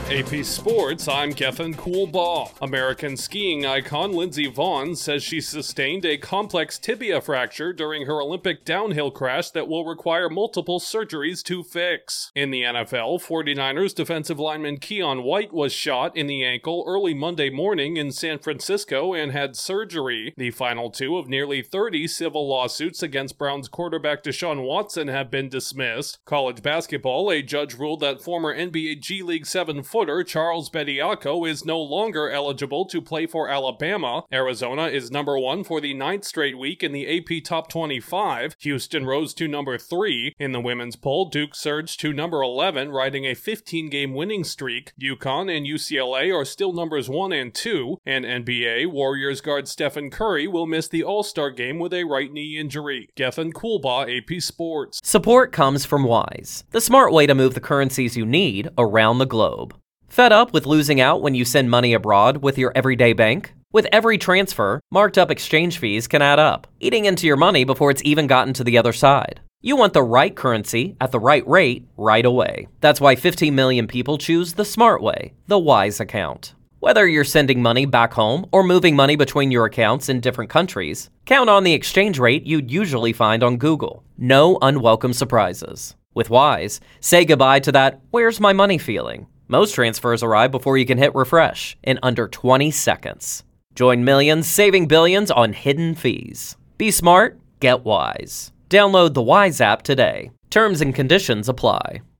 AP Sports, I'm Gethin Coolbaugh. American skiing icon Lindsey Vonn says she sustained a complex tibia fracture during her Olympic downhill crash that will require multiple surgeries to fix. In the NFL, 49ers defensive lineman Keion White was shot in the ankle early Monday morning in San Francisco and had surgery. The final two of nearly 30 civil lawsuits against Browns quarterback Deshaun Watson have been dismissed. College basketball, a judge ruled that former NBA G League 7-footer Charles Bediako is no longer eligible to play for Alabama. Arizona is number 1 for the 9th straight week in the AP Top 25. Houston rose to number 3. In the women's poll, Duke surged to number 11, riding a 15-game winning streak. UConn and UCLA are still numbers 1 and 2. And NBA, Warriors guard Stephen Curry will miss the All-Star game with a right knee injury. Gethin Coolbaugh, AP Sports. Support comes from Wise, the smart way to move the currencies you need around the globe. Fed up with losing out when you send money abroad with your everyday bank? With every transfer, marked up exchange fees can add up, eating into your money before it's even gotten to the other side. You want the right currency at the right rate right away. That's why 15 million people choose the smart way, the Wise account. Whether you're sending money back home or moving money between your accounts in different countries, count on the exchange rate you'd usually find on Google. No unwelcome surprises. With Wise, say goodbye to that "where's my money" feeling. Most transfers arrive before you can hit refresh in under 20 seconds. Join millions saving billions on hidden fees. Be smart, get Wise. Download the Wise app today. Terms and conditions apply.